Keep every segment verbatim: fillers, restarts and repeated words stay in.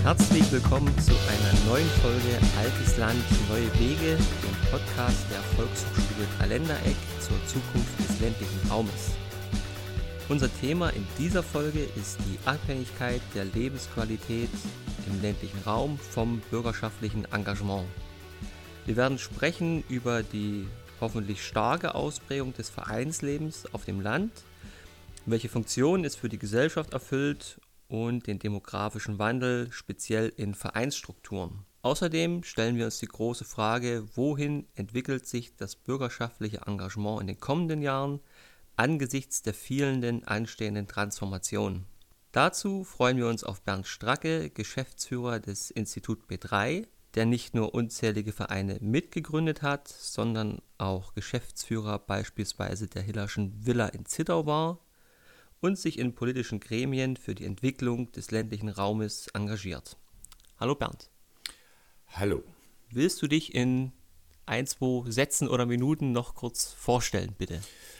Herzlich willkommen zu einer neuen Folge Altes Land, neue Wege, dem Podcast der Volkshochschule Dreiländereck zur Zukunft des ländlichen Raumes. Unser Thema in dieser Folge ist die Abhängigkeit der Lebensqualität im ländlichen Raum vom bürgerschaftlichen Engagement. Wir werden sprechen über die hoffentlich starke Ausprägung des Vereinslebens auf dem Land, welche Funktion es für die Gesellschaft erfüllt und den demografischen Wandel, speziell in Vereinsstrukturen. Außerdem stellen wir uns die große Frage, wohin entwickelt sich das bürgerschaftliche Engagement in den kommenden Jahren angesichts der vielen anstehenden Transformationen. Dazu freuen wir uns auf Bernd Stracke, Geschäftsführer des Institut B drei, der nicht nur unzählige Vereine mitgegründet hat, sondern auch Geschäftsführer beispielsweise der Hillerschen Villa in Zittau war und sich in politischen Gremien für die Entwicklung des ländlichen Raumes engagiert. Hallo Bernd. Hallo. Willst du dich in ein, zwei Sätzen oder Minuten noch kurz vorstellen, bitte?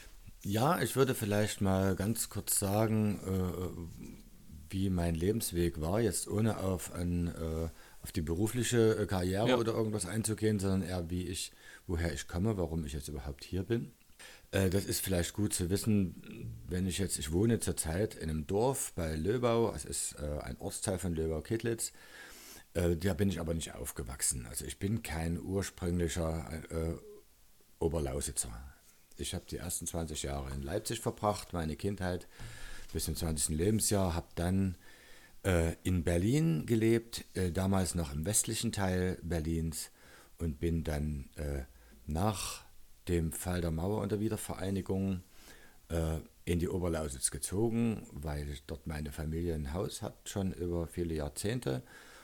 Ja, ich würde vielleicht mal ganz kurz sagen, äh, wie mein Lebensweg war, jetzt ohne auf, ein, äh, auf die berufliche Karriere ja. oder irgendwas einzugehen, sondern eher wie ich, woher ich komme, warum ich jetzt überhaupt hier bin. Äh, das ist vielleicht gut zu wissen, wenn ich jetzt, ich wohne zurzeit in einem Dorf bei Löbau, es ist äh, ein Ortsteil von Löbau-Kettlitz, äh, da bin ich aber nicht aufgewachsen. Also ich bin kein ursprünglicher äh, Oberlausitzer. Ich habe die ersten zwanzig Jahre in Leipzig verbracht, meine Kindheit bis zum zwanzigsten Lebensjahr, habe dann äh, in Berlin gelebt, äh, damals noch im westlichen Teil Berlins und bin dann äh, nach dem Fall der Mauer und der Wiedervereinigung äh, in die Oberlausitz gezogen, weil dort meine Familie ein Haus hat, schon über viele Jahrzehnte.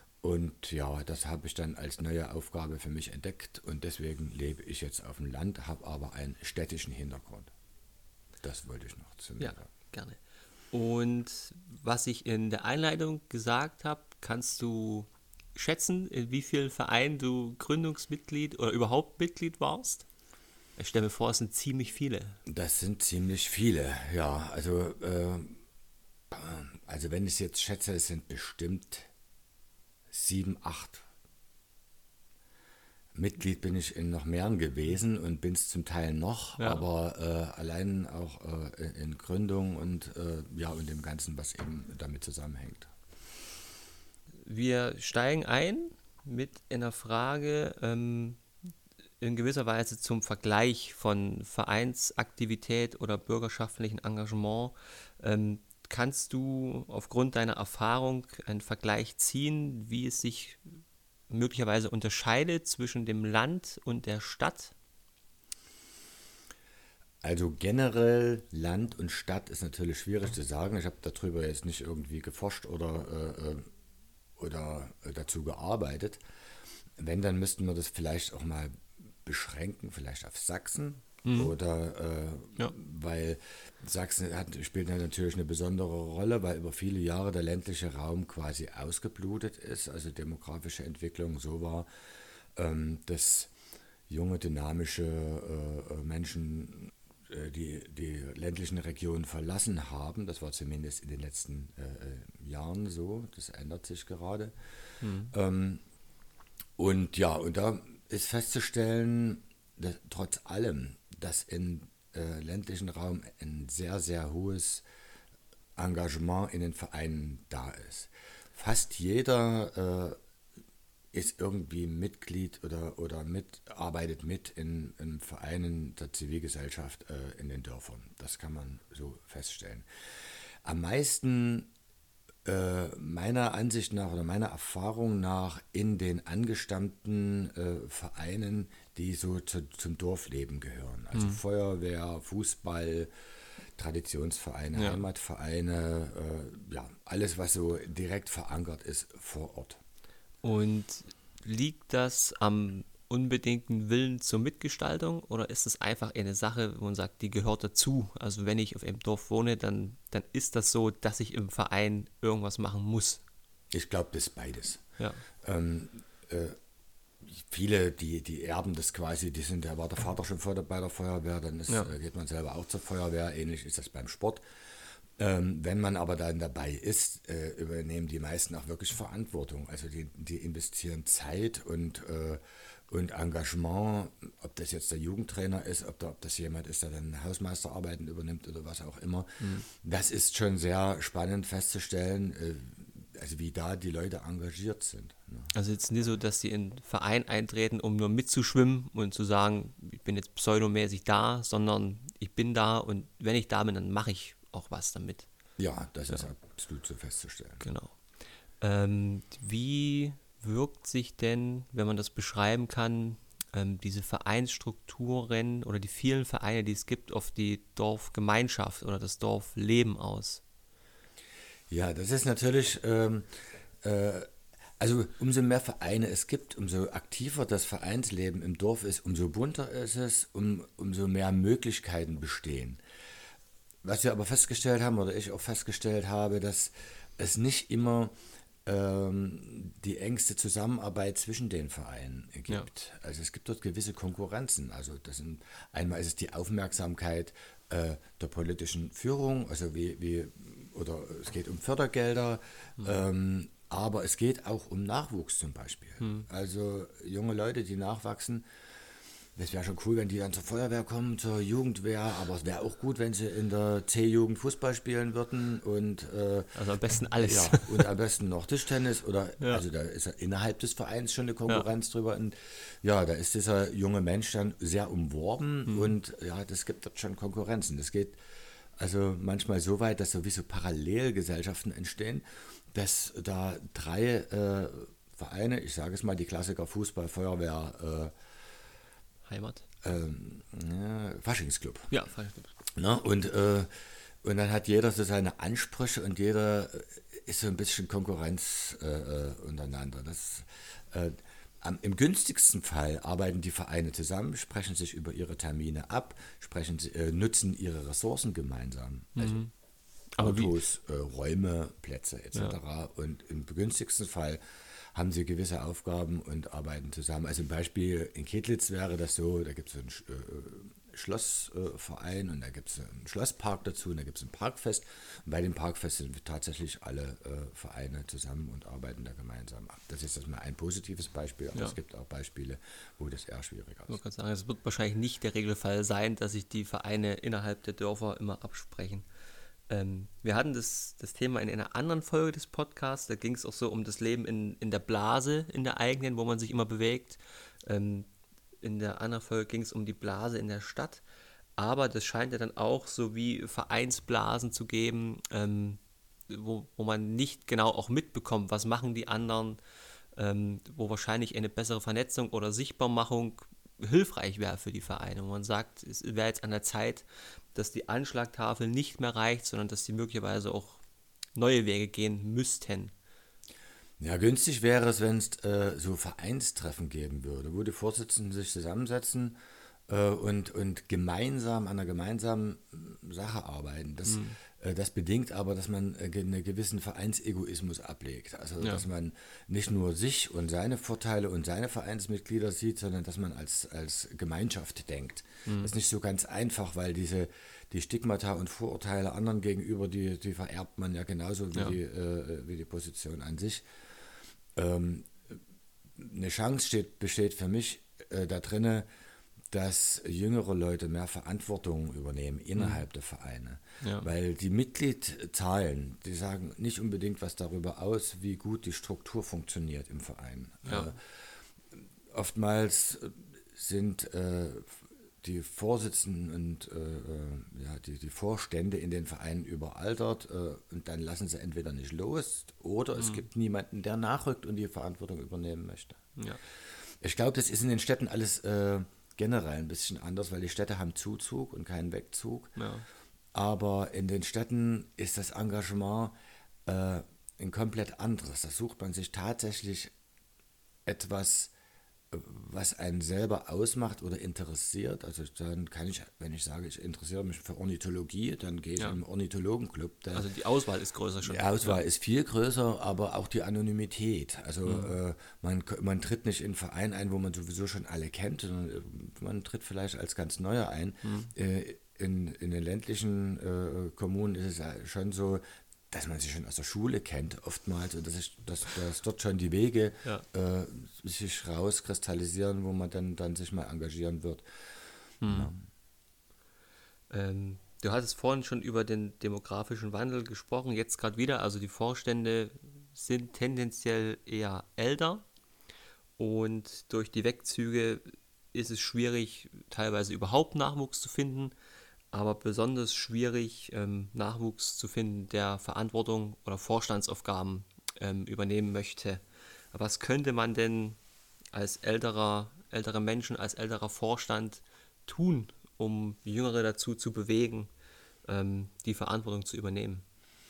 Und ja, das habe ich dann als neue Aufgabe für mich entdeckt und deswegen lebe ich jetzt auf dem Land, habe aber einen städtischen Hintergrund. Das wollte ich noch zu mir Ja, sagen. gerne. Und was ich in der Einleitung gesagt habe, kannst du schätzen, in wie vielen Vereinen du Gründungsmitglied oder überhaupt Mitglied warst? Ich stelle mir vor, es sind ziemlich viele. Das sind ziemlich viele, ja. Also, äh, also wenn ich es jetzt schätze, es sind bestimmt sieben, acht. Mitglied bin ich in noch mehreren gewesen und bin es zum Teil noch, ja. aber äh, allein auch äh, in Gründung und äh, ja und dem Ganzen, was eben damit zusammenhängt. Wir steigen ein mit einer Frage ähm, in gewisser Weise zum Vergleich von Vereinsaktivität oder bürgerschaftlichem Engagement. Ähm, Kannst du aufgrund deiner Erfahrung einen Vergleich ziehen, wie es sich möglicherweise unterscheidet zwischen dem Land und der Stadt? Also generell Land und Stadt ist natürlich schwierig zu sagen. Ich habe darüber jetzt nicht irgendwie geforscht oder, äh, oder dazu gearbeitet. Wenn, dann müssten wir das vielleicht auch mal beschränken, vielleicht auf Sachsen. Mhm. Oder äh, ja. weil Sachsen hat, spielt natürlich eine besondere Rolle, weil über viele Jahre der ländliche Raum quasi ausgeblutet ist, also demografische Entwicklung so war, ähm, dass junge, dynamische äh, Menschen äh, die, die ländlichen Regionen verlassen haben. Das war zumindest in den letzten äh, Jahren so, das ändert sich gerade. Mhm. Ähm, und ja, und da ist festzustellen, dass trotz allem, dass im äh, ländlichen Raum ein sehr, sehr hohes Engagement in den Vereinen da ist. Fast jeder äh, ist irgendwie Mitglied oder, oder mit, arbeitet mit in, in Vereinen der Zivilgesellschaft äh, in den Dörfern. Das kann man so feststellen. Am meisten äh, meiner Ansicht nach oder meiner Erfahrung nach in den angestammten äh, Vereinen, die so zu, zum Dorfleben gehören. Also mhm. Feuerwehr, Fußball, Traditionsvereine, ja. Heimatvereine, äh, ja, alles, was so direkt verankert ist vor Ort. Und liegt das am unbedingten Willen zur Mitgestaltung oder ist es einfach eine Sache, wo man sagt, die gehört dazu? Also wenn ich auf einem Dorf wohne, dann, dann ist das so, dass ich im Verein irgendwas machen muss. Ich glaube, das ist beides. Ja. Ähm, äh, viele, die, die erben das quasi, die sind, da war der Vater schon vor der, bei der Feuerwehr, dann ist, ja. äh, geht man selber auch zur Feuerwehr, ähnlich ist das beim Sport. Ähm, wenn man aber dann dabei ist, äh, übernehmen die meisten auch wirklich Verantwortung. Also die, die investieren Zeit und, äh, und Engagement, ob das jetzt der Jugendtrainer ist, ob, da, ob das jemand ist, der dann Hausmeisterarbeiten übernimmt oder was auch immer. Mhm. Das ist schon sehr spannend festzustellen, äh, also wie da die Leute engagiert sind. Ne? Also jetzt nicht so, dass sie in einen Verein eintreten, um nur mitzuschwimmen und zu sagen, ich bin jetzt pseudomäßig da, sondern ich bin da und wenn ich da bin, dann mache ich auch was damit. Ja, das ja. ist absolut so festzustellen. Genau. Ähm, wie wirkt sich denn, wenn man das beschreiben kann, ähm, diese Vereinsstrukturen oder die vielen Vereine, die es gibt, auf die Dorfgemeinschaft oder das Dorfleben aus? Ja, das ist natürlich, ähm, äh, also umso mehr Vereine es gibt, umso aktiver das Vereinsleben im Dorf ist, umso bunter ist es, um, umso mehr Möglichkeiten bestehen. Was wir aber festgestellt haben, oder ich auch festgestellt habe, dass es nicht immer ähm, die engste Zusammenarbeit zwischen den Vereinen gibt. Ja. Also es gibt dort gewisse Konkurrenzen. Also das sind, einmal ist es die Aufmerksamkeit äh, der politischen Führung, also wie, wie oder es geht um Fördergelder, mhm. ähm, aber es geht auch um Nachwuchs zum Beispiel. Mhm. Also junge Leute, die nachwachsen. Das wäre schon cool, wenn die dann zur Feuerwehr kommen, zur Jugendwehr, aber es wäre auch gut, wenn sie in der C-Jugend Fußball spielen würden und äh, also am besten alles. Ja, und am besten noch Tischtennis oder ja. Also da ist ja innerhalb des Vereins schon eine Konkurrenz ja. drüber und ja, da ist dieser junge Mensch dann sehr umworben mhm. und ja, das gibt dort schon Konkurrenzen. Das geht also manchmal so weit, dass sowieso Parallelgesellschaften entstehen, dass da drei äh, Vereine, ich sage es mal, die Klassiker Fußball, Feuerwehr, äh, Heimat? Ähm, ja, Faschingsclub. Ja, Faschingsclub. Na, und, äh, und dann hat jeder so seine Ansprüche und jeder ist so ein bisschen Konkurrenz äh, untereinander. Das, äh, am, im günstigsten Fall arbeiten die Vereine zusammen, sprechen sich über ihre Termine ab, sprechen, äh, nutzen ihre Ressourcen gemeinsam. Also mhm. Autos, äh, Räume, Plätze et cetera. Ja. Und im günstigsten Fall haben sie gewisse Aufgaben und arbeiten zusammen. Also ein Beispiel in Kedlitz wäre das so, da gibt es einen äh, Schlossverein äh, und da gibt es einen Schlosspark dazu und da gibt es ein Parkfest. Und bei dem Parkfest sind tatsächlich alle äh, Vereine zusammen und arbeiten da gemeinsam ab. Das ist erstmal ein positives Beispiel, aber ja. es gibt auch Beispiele, wo das eher schwieriger ist. Ich kann sagen, es wird wahrscheinlich nicht der Regelfall sein, dass sich die Vereine innerhalb der Dörfer immer absprechen. Ähm, wir hatten das, das Thema in einer anderen Folge des Podcasts, da ging es auch so um das Leben in, in der Blase, in der eigenen, wo man sich immer bewegt. Ähm, in der anderen Folge ging es um die Blase in der Stadt, aber das scheint ja dann auch so wie Vereinsblasen zu geben, ähm, wo, wo man nicht genau auch mitbekommt, was machen die anderen, ähm, wo wahrscheinlich eine bessere Vernetzung oder Sichtbarmachung hilfreich wäre für die Vereine. Und man sagt, es wäre jetzt an der Zeit, dass die Anschlagtafel nicht mehr reicht, sondern dass die möglicherweise auch neue Wege gehen müssten. Ja, günstig wäre es, wenn es äh, so Vereinstreffen geben würde, wo die Vorsitzenden sich zusammensetzen äh, und, und gemeinsam an einer gemeinsamen Sache arbeiten. Das, mhm. äh, das bedingt aber, dass man äh, einen gewissen Vereinsegoismus ablegt. Also, ja. dass man nicht nur sich und seine Vorteile und seine Vereinsmitglieder sieht, sondern dass man als, als Gemeinschaft denkt. Mhm. Das ist nicht so ganz einfach, weil diese die Stigmata und Vorurteile anderen gegenüber, die, die vererbt man ja genauso wie, ja. Die, äh, wie die Position an sich. Ähm, eine Chance steht, besteht für mich äh, da drinne, dass jüngere Leute mehr Verantwortung übernehmen innerhalb mhm. der Vereine. Ja. Weil die Mitgliedszahlen, die sagen nicht unbedingt was darüber aus, wie gut die Struktur funktioniert im Verein. Ja. Äh, oftmals sind äh, die Vorsitzenden und äh, ja, die, die Vorstände in den Vereinen überaltert äh, und dann lassen sie entweder nicht los oder mhm. es gibt niemanden, der nachrückt und die Verantwortung übernehmen möchte. Ja. Ich glaube, das ist in den Städten alles äh, generell ein bisschen anders, weil die Städte haben Zuzug und keinen Wegzug. Ja. Aber in den Städten ist das Engagement äh, ein komplett anderes. Da sucht man sich tatsächlich etwas, was einen selber ausmacht oder interessiert. Also dann kann ich, wenn ich sage, ich interessiere mich für Ornithologie, dann gehe ich ja. in einen Ornithologenclub. Da, also die Auswahl ist größer schon. Die Auswahl ja. ist viel größer, aber auch die Anonymität. Also mhm. äh, man, man tritt nicht in einen Verein ein, wo man sowieso schon alle kennt, sondern man tritt vielleicht als ganz Neuer ein. Mhm. Äh, in, in den ländlichen äh, Kommunen ist es ja schon so, dass man sich schon aus der Schule kennt, oftmals, und dass, ich, dass, dass dort schon die Wege Ja. äh, sich rauskristallisieren, wo man dann, dann sich mal engagieren wird. Ja. Ähm, du hattest vorhin schon über den demografischen Wandel gesprochen, jetzt gerade wieder. Also die Vorstände sind tendenziell eher älter und durch die Wegzüge ist es schwierig, teilweise überhaupt Nachwuchs zu finden, aber besonders schwierig, ähm, Nachwuchs zu finden, der Verantwortung oder Vorstandsaufgaben ähm, übernehmen möchte. Was könnte man denn als älterer, ältere Menschen, als älterer Vorstand tun, um Jüngere dazu zu bewegen, ähm, die Verantwortung zu übernehmen?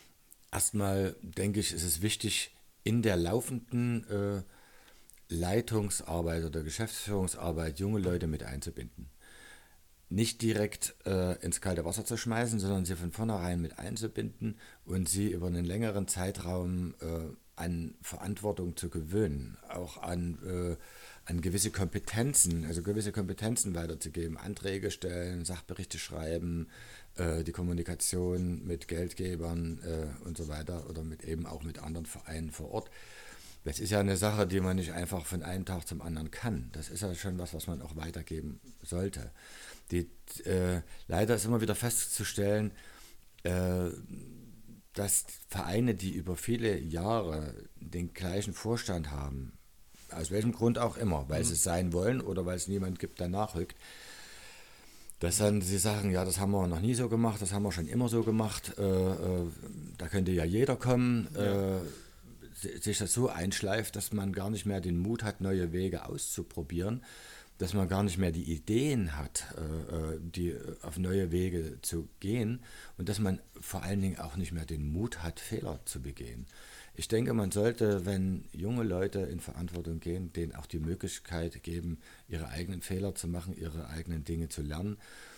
Erstmal denke ich, ist es wichtig, in der laufenden äh, Leitungsarbeit oder Geschäftsführungsarbeit junge Leute mit einzubinden. Nicht direkt äh, ins kalte Wasser zu schmeißen, sondern sie von vornherein mit einzubinden und sie über einen längeren Zeitraum äh, an Verantwortung zu gewöhnen, auch an, äh, an gewisse Kompetenzen, also gewisse Kompetenzen weiterzugeben, Anträge stellen, Sachberichte schreiben, äh, die Kommunikation mit Geldgebern äh, und so weiter oder mit eben auch mit anderen Vereinen vor Ort. Das ist ja eine Sache, die man nicht einfach von einem Tag zum anderen kann. Das ist ja schon was, was man auch weitergeben sollte. Die, äh, leider ist immer wieder festzustellen, äh, dass Vereine, die über viele Jahre den gleichen Vorstand haben, aus welchem Grund auch immer, weil mhm. sie es sein wollen oder weil es niemand gibt, der nachrückt, dass dann sie sagen, ja, das haben wir noch nie so gemacht, das haben wir schon immer so gemacht, äh, äh, da könnte ja jeder kommen, ja. äh, sich das so einschleift, dass man gar nicht mehr den Mut hat, neue Wege auszuprobieren, dass man gar nicht mehr die Ideen hat, äh, die auf neue Wege zu gehen und dass man vor allen Dingen auch nicht mehr den Mut hat, Fehler zu begehen. Ich denke, man sollte, wenn junge Leute in Verantwortung gehen, denen auch die Möglichkeit geben, ihre eigenen Fehler zu machen, ihre eigenen Dinge zu lernen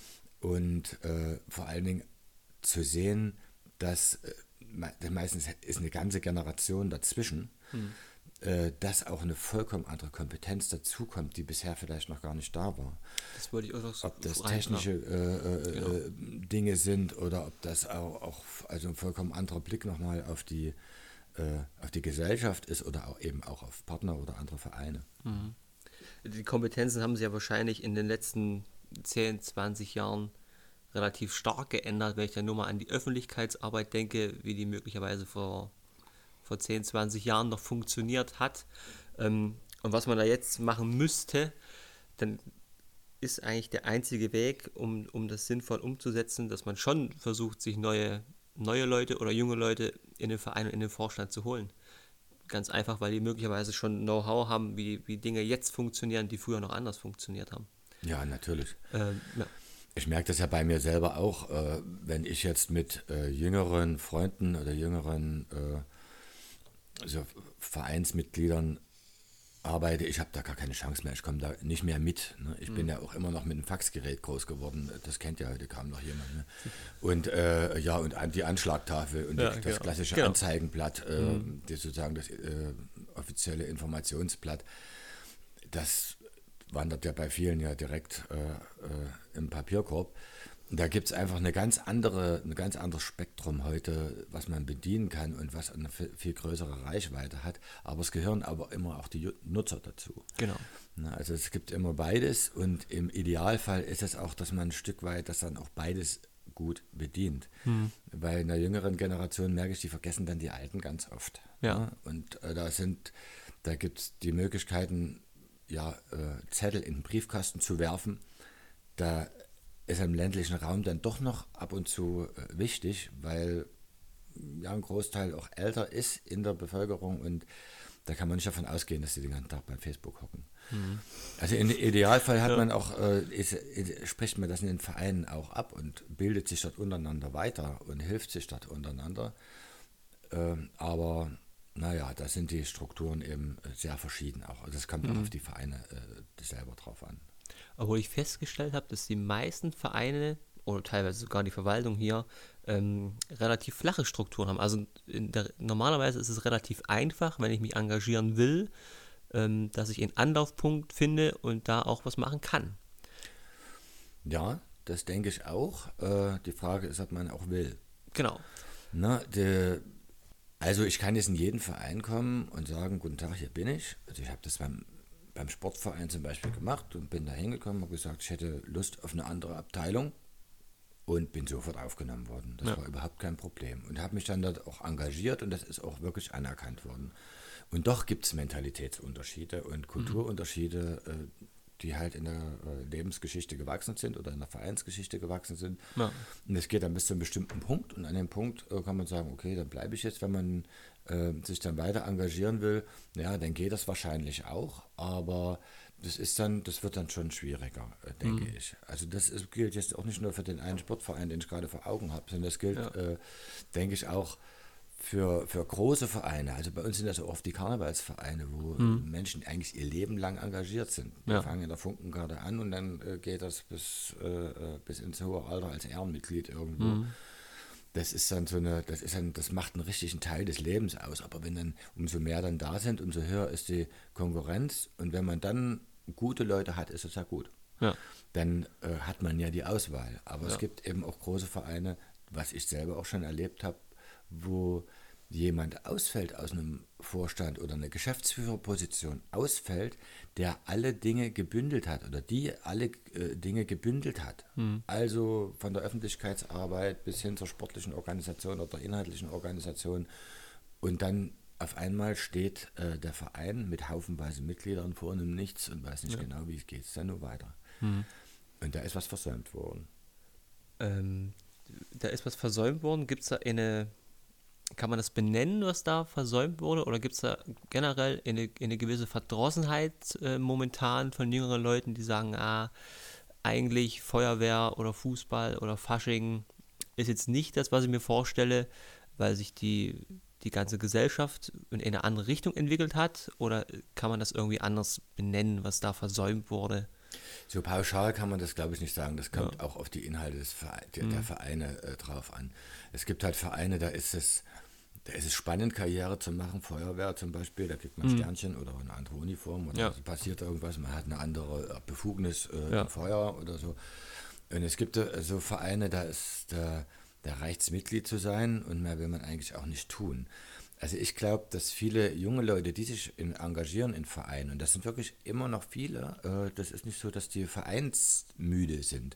und äh, vor allen Dingen zu sehen, dass äh, meistens ist eine ganze Generation dazwischen, hm. dass auch eine vollkommen andere Kompetenz dazukommt, die bisher vielleicht noch gar nicht da war. Das wollte ich auch noch so ob das technische äh, genau. äh, Dinge sind oder ob das auch, auch also ein vollkommen anderer Blick nochmal auf die, äh, auf die Gesellschaft ist oder auch eben auch auf Partner oder andere Vereine. Mhm. Die Kompetenzen haben sich ja wahrscheinlich in den letzten zehn, zwanzig Jahren relativ stark geändert, wenn ich dann nur mal an die Öffentlichkeitsarbeit denke, wie die möglicherweise vor vor zehn, zwanzig Jahren noch funktioniert hat. Ähm, und was man da jetzt machen müsste, dann ist eigentlich der einzige Weg, um, um das sinnvoll umzusetzen, dass man schon versucht, sich neue, neue Leute oder junge Leute in den Verein und in den Vorstand zu holen. Ganz einfach, weil die möglicherweise schon Know-how haben, wie, wie Dinge jetzt funktionieren, die früher noch anders funktioniert haben. Ja, natürlich. Ähm, ja. Ich merke das ja bei mir selber auch, äh, wenn ich jetzt mit äh, jüngeren Freunden oder jüngeren äh, also Vereinsmitgliedern arbeite, ich habe da gar keine Chance mehr, ich komme da nicht mehr mit. Ne? Ich mhm. bin ja auch immer noch mit einem Faxgerät groß geworden, das kennt ja heute kaum noch jemand. Ne? Und äh, ja, und die Anschlagtafel und ja, die, das genau. klassische genau. Anzeigenblatt, äh, mhm. das sozusagen das äh, offizielle Informationsblatt, das wandert ja bei vielen ja direkt äh, äh, im Papierkorb. Da gibt es einfach eine ganz andere, ein ganz anderes Spektrum heute, was man bedienen kann und was eine viel größere Reichweite hat. Aber es gehören aber immer auch die Nutzer dazu. Genau. Also es gibt immer beides und im Idealfall ist es auch, dass man ein Stück weit, dass dann auch beides gut bedient. Hm. Bei einer jüngeren Generation merke ich, die vergessen dann die Alten ganz oft. Ja. Und äh, da sind, da gibt es die Möglichkeiten, ja, äh, Zettel in den Briefkasten zu werfen. Da ist im ländlichen Raum dann doch noch ab und zu äh, wichtig, weil ja ein Großteil auch älter ist in der Bevölkerung und da kann man nicht davon ausgehen, dass sie den ganzen Tag beim Facebook hocken. Mhm. Also im Idealfall hat ja. man auch, äh, ist, ist, spricht man das in den Vereinen auch ab und bildet sich dort untereinander weiter und hilft sich dort untereinander. Ähm, aber naja, da sind die Strukturen eben sehr verschieden auch. Also das kommt mhm. auch auf die Vereine äh, selber drauf an. Obwohl ich festgestellt habe, dass die meisten Vereine oder teilweise sogar die Verwaltung hier ähm, relativ flache Strukturen haben. Also in der, normalerweise ist es relativ einfach, wenn ich mich engagieren will, ähm, dass ich einen Anlaufpunkt finde und da auch was machen kann. Ja, das denke ich auch. Äh, die Frage ist, ob man auch will. Genau. Na, de, also ich kann jetzt in jeden Verein kommen und sagen, guten Tag, hier bin ich. Also ich habe das beim, beim Sportverein zum Beispiel gemacht und bin da hingekommen und gesagt, ich hätte Lust auf eine andere Abteilung und bin sofort aufgenommen worden. Das ja. war überhaupt kein Problem. Und habe mich dann dort auch engagiert und das ist auch wirklich anerkannt worden. Und doch gibt es Mentalitätsunterschiede und Kulturunterschiede, mhm. äh, die halt in der äh, Lebensgeschichte gewachsen sind oder in der Vereinsgeschichte gewachsen sind. Ja. Und es geht dann bis zu einem bestimmten Punkt und an dem Punkt äh, kann man sagen, okay, dann bleibe ich jetzt, wenn man äh, sich dann weiter engagieren will, ja, dann geht das wahrscheinlich auch, aber das ist dann, das wird dann schon schwieriger, äh, denke mhm. ich. Also das ist, gilt jetzt auch nicht nur für den einen Sportverein, den ich gerade vor Augen habe, sondern das gilt, ja. äh, denke ich, auch Für, für große Vereine, also bei uns sind das so oft die Karnevalsvereine, wo mhm. Menschen eigentlich ihr Leben lang engagiert sind. Wir ja. fangen in der Funkengarde an und dann äh, geht das bis, äh, bis ins hohe Alter als Ehrenmitglied irgendwo. Mhm. Das ist dann so eine, das ist dann, das macht einen richtigen Teil des Lebens aus. Aber wenn dann umso mehr dann da sind, umso höher ist die Konkurrenz. Und wenn man dann gute Leute hat, ist es ja gut. Ja. Dann äh, hat man ja die Auswahl. Aber ja. es gibt eben auch große Vereine, was ich selber auch schon erlebt habe, wo jemand ausfällt aus einem Vorstand oder eine Geschäftsführerposition ausfällt, der alle Dinge gebündelt hat oder die alle äh, Dinge gebündelt hat. Mhm. Also von der Öffentlichkeitsarbeit bis hin zur sportlichen Organisation oder inhaltlichen Organisation. Und dann auf einmal steht äh, der Verein mit haufenweise Mitgliedern vor einem Nichts und weiß nicht ja. genau, wie es geht. Es ist dann nur weiter. Mhm. Und da ist was versäumt worden. Ähm, da ist was versäumt worden. Gibt es da eine... Kann man das benennen, was da versäumt wurde? Oder gibt es da generell eine, eine gewisse Verdrossenheit äh, momentan von jüngeren Leuten, die sagen, ah, eigentlich Feuerwehr oder Fußball oder Fasching ist jetzt nicht das, was ich mir vorstelle, weil sich die, die ganze Gesellschaft in eine andere Richtung entwickelt hat? Oder kann man das irgendwie anders benennen, was da versäumt wurde? So pauschal kann man das, glaube ich, nicht sagen. Das kommt ja. auch auf die Inhalte des Verein, der, mhm. der Vereine äh, drauf an. Es gibt halt Vereine, da ist es, da ist es spannend, Karriere zu machen. Feuerwehr zum Beispiel, da kriegt man mhm. Sternchen oder eine andere Uniform oder ja. passiert irgendwas. Man hat eine andere Befugnis äh, ja. im Feuer oder so. Und es gibt äh, so Vereine, da ist da, da reicht es, Mitglied zu sein und mehr will man eigentlich auch nicht tun. Also ich glaube, dass viele junge Leute, die sich in, engagieren in Vereinen, und das sind wirklich immer noch viele, äh, das ist nicht so, dass die vereinsmüde sind,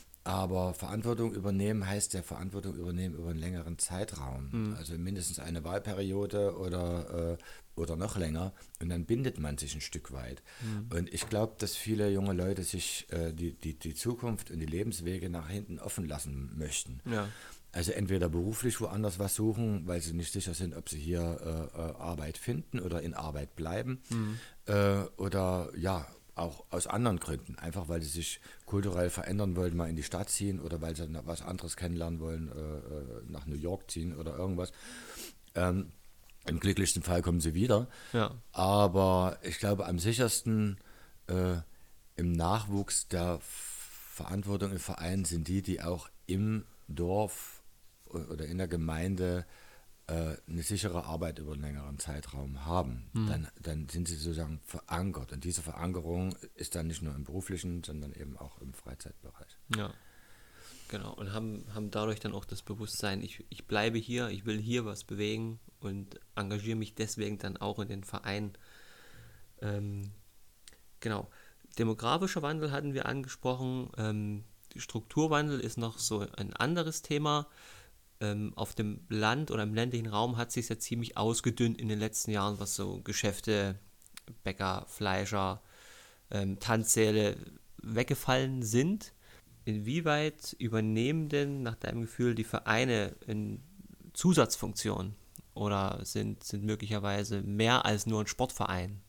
aber Verantwortung übernehmen heißt ja Verantwortung übernehmen über einen längeren Zeitraum, mhm. also mindestens eine Wahlperiode oder, äh, oder noch länger und dann bindet man sich ein Stück weit. Mhm. Und ich glaube, dass viele junge Leute sich äh, die, die, die Zukunft und die Lebenswege nach hinten offen lassen möchten. Ja. Also entweder beruflich woanders was suchen, weil sie nicht sicher sind, ob sie hier äh, Arbeit finden oder in Arbeit bleiben. Mhm. Äh, oder ja, auch aus anderen Gründen. Einfach weil sie sich kulturell verändern wollen, mal in die Stadt ziehen oder weil sie was anderes kennenlernen wollen, äh, nach New York ziehen oder irgendwas. Ähm, im glücklichsten Fall kommen sie wieder. Ja. Aber ich glaube, am sichersten äh, im Nachwuchs der Verantwortung im Verein sind die, die auch im Dorf oder in der Gemeinde äh, eine sichere Arbeit über einen längeren Zeitraum haben, mhm. dann, dann sind sie sozusagen verankert. Und diese Verankerung ist dann nicht nur im beruflichen, sondern eben auch im Freizeitbereich. Ja, genau. Und haben, haben dadurch dann auch das Bewusstsein, ich, ich bleibe hier, ich will hier was bewegen und engagiere mich deswegen dann auch in den Verein. Ähm, genau. Demografischer Wandel hatten wir angesprochen. Ähm, Strukturwandel ist noch so ein anderes Thema. Ähm, auf dem Land oder im ländlichen Raum hat sich ja ziemlich ausgedünnt in den letzten Jahren, was so Geschäfte, Bäcker, Fleischer, ähm, Tanzsäle weggefallen sind. Inwieweit übernehmen denn nach deinem Gefühl die Vereine in Zusatzfunktionen oder sind, sind möglicherweise mehr als nur ein Sportverein?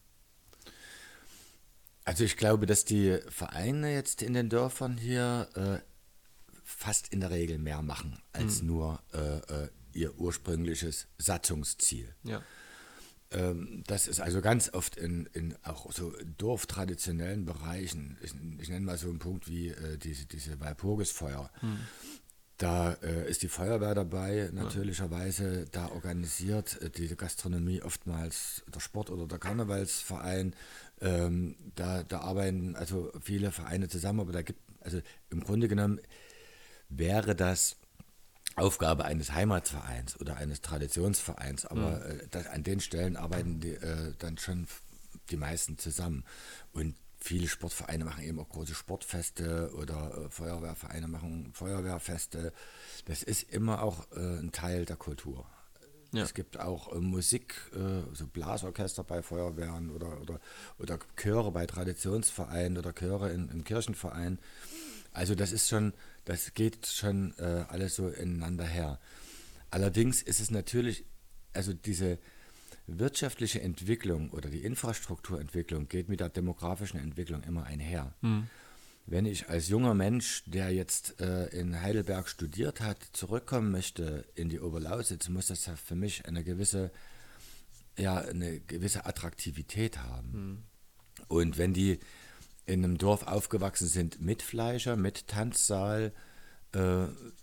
Also ich glaube, dass die Vereine jetzt in den Dörfern hier äh, fast in der Regel mehr machen als mhm. nur äh, äh, ihr ursprüngliches Satzungsziel. Ja. Ähm, das ist also ganz oft in, in auch so dorftraditionellen Bereichen, ich, ich nenne mal so einen Punkt wie äh, diese, diese Walpurgisfeuer. Mhm. Da äh, ist die Feuerwehr dabei, natürlicherweise, da organisiert äh, die Gastronomie oftmals der Sport- oder der Karnevalsverein. Ähm, da, da arbeiten also viele Vereine zusammen, aber da gibt Also im Grunde genommen wäre das Aufgabe eines Heimatvereins oder eines Traditionsvereins, aber mhm. äh, das, an den Stellen arbeiten die, äh, dann schon die meisten zusammen. Und viele Sportvereine machen eben auch große Sportfeste oder äh, Feuerwehrvereine machen Feuerwehrfeste. Das ist immer auch äh, ein Teil der Kultur. Ja. Es gibt auch äh, Musik, äh, so Blasorchester bei Feuerwehren oder, oder, oder Chöre bei Traditionsvereinen oder Chöre in, im Kirchenverein. Also das ist schon, das geht schon äh, alles so ineinander her. Allerdings ist es natürlich, also diese wirtschaftliche Entwicklung oder die Infrastrukturentwicklung geht mit der demografischen Entwicklung immer einher. Mhm. Wenn ich als junger Mensch, der jetzt äh, in Heidelberg studiert hat, zurückkommen möchte in die Oberlausitz, muss das ja für mich eine gewisse, ja, eine gewisse Attraktivität haben. Mhm. Und wenn die in einem Dorf aufgewachsen sind mit Fleischer, mit Tanzsaal, äh,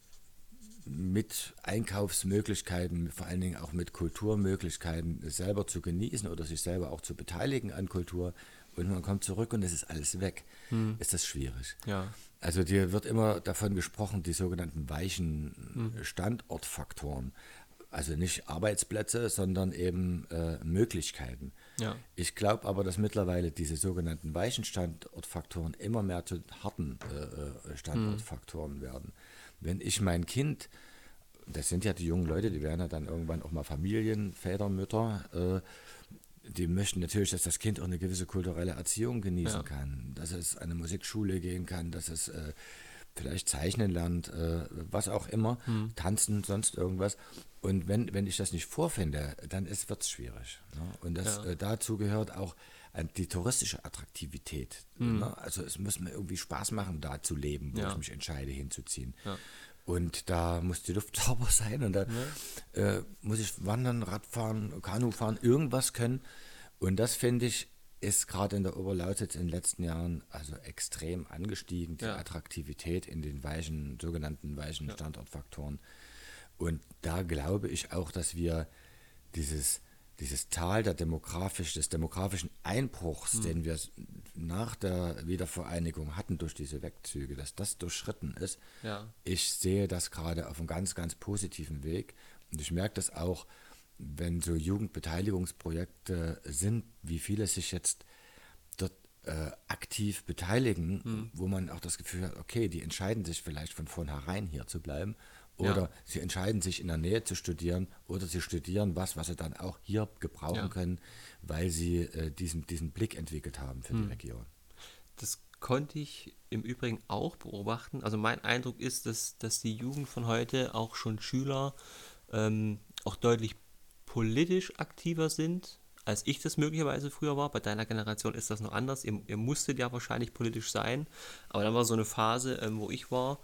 mit Einkaufsmöglichkeiten, vor allen Dingen auch mit Kulturmöglichkeiten selber zu genießen oder sich selber auch zu beteiligen an Kultur und man kommt zurück und es ist alles weg, hm. ist das schwierig. Ja. Also dir wird immer davon gesprochen, die sogenannten weichen hm. Standortfaktoren. Also nicht Arbeitsplätze, sondern eben äh, Möglichkeiten. Ja. Ich glaube aber, dass mittlerweile diese sogenannten weichen Standortfaktoren immer mehr zu harten äh, Standortfaktoren mhm. werden. Wenn ich mein Kind, das sind ja die jungen Leute, die werden ja dann irgendwann auch mal Familien, Väter, Mütter, äh, die möchten natürlich, dass das Kind auch eine gewisse kulturelle Erziehung genießen ja. kann, dass es an eine Musikschule gehen kann, dass es äh, vielleicht zeichnen lernt, äh, was auch immer, hm. tanzen, sonst irgendwas. Und wenn, wenn ich das nicht vorfinde, dann wird es schwierig. Ne? Und das, ja. äh, dazu gehört auch äh, die touristische Attraktivität. Hm. Ne? Also es muss mir irgendwie Spaß machen, da zu leben, wo ja. ich mich entscheide, hinzuziehen. Ja. Und da muss die Luft sauber sein und da ja. äh, muss ich wandern, Radfahren, Kanu fahren, irgendwas können. Und das finde ich, ist gerade in der Oberlausitz in den letzten Jahren also extrem angestiegen, die ja. Attraktivität in den weichen, sogenannten weichen ja. Standortfaktoren. Und da glaube ich auch, dass wir dieses, dieses Tal der demografisch, des demografischen Einbruchs, mhm. den wir nach der Wiedervereinigung hatten durch diese Wegzüge, dass das durchschritten ist. Ja. Ich sehe das gerade auf einem ganz, ganz positiven Weg. Und ich merke das auch, wenn so Jugendbeteiligungsprojekte sind, wie viele sich jetzt dort äh, aktiv beteiligen, mhm. wo man auch das Gefühl hat, okay, die entscheiden sich vielleicht von vornherein hier zu bleiben oder ja. sie entscheiden sich in der Nähe zu studieren oder sie studieren was, was sie dann auch hier gebrauchen ja. können, weil sie äh, diesen, diesen Blick entwickelt haben für mhm. die Region. Das konnte ich im Übrigen auch beobachten. Also mein Eindruck ist, dass, dass die Jugend von heute, auch schon Schüler, ähm, auch deutlich politisch aktiver sind, als ich das möglicherweise früher war. Bei deiner Generation ist das noch anders. Ihr, ihr musstet ja wahrscheinlich politisch sein. Aber dann war so eine Phase, ähm, wo ich war,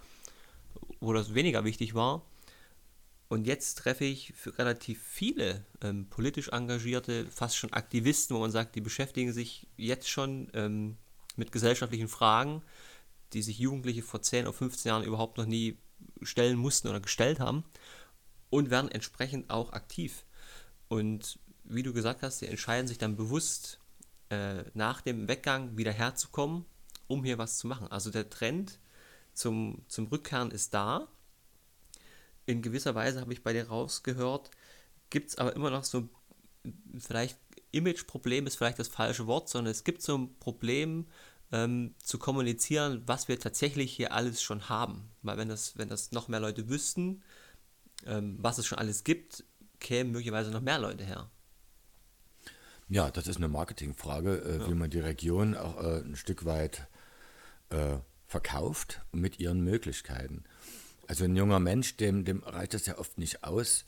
wo das weniger wichtig war. Und jetzt treffe ich für relativ viele ähm, politisch engagierte, fast schon Aktivisten, wo man sagt, die beschäftigen sich jetzt schon ähm, mit gesellschaftlichen Fragen, die sich Jugendliche vor zehn oder fünfzehn Jahren überhaupt noch nie stellen mussten oder gestellt haben und werden entsprechend auch aktiv. Und wie du gesagt hast, die entscheiden sich dann bewusst, äh, nach dem Weggang wieder herzukommen, um hier was zu machen. Also der Trend zum, zum Rückkehren ist da. In gewisser Weise habe ich bei dir rausgehört, gibt es aber immer noch so, vielleicht Imageproblem ist vielleicht das falsche Wort, sondern es gibt so ein Problem, ähm, zu kommunizieren, was wir tatsächlich hier alles schon haben. Weil wenn das, wenn das noch mehr Leute wüssten, ähm, was es schon alles gibt, kämen möglicherweise noch mehr Leute her. Ja, das ist eine Marketingfrage, äh, ja. wie man die Region auch äh, ein Stück weit äh, verkauft mit ihren Möglichkeiten. Also ein junger Mensch, dem, dem reicht es ja oft nicht aus,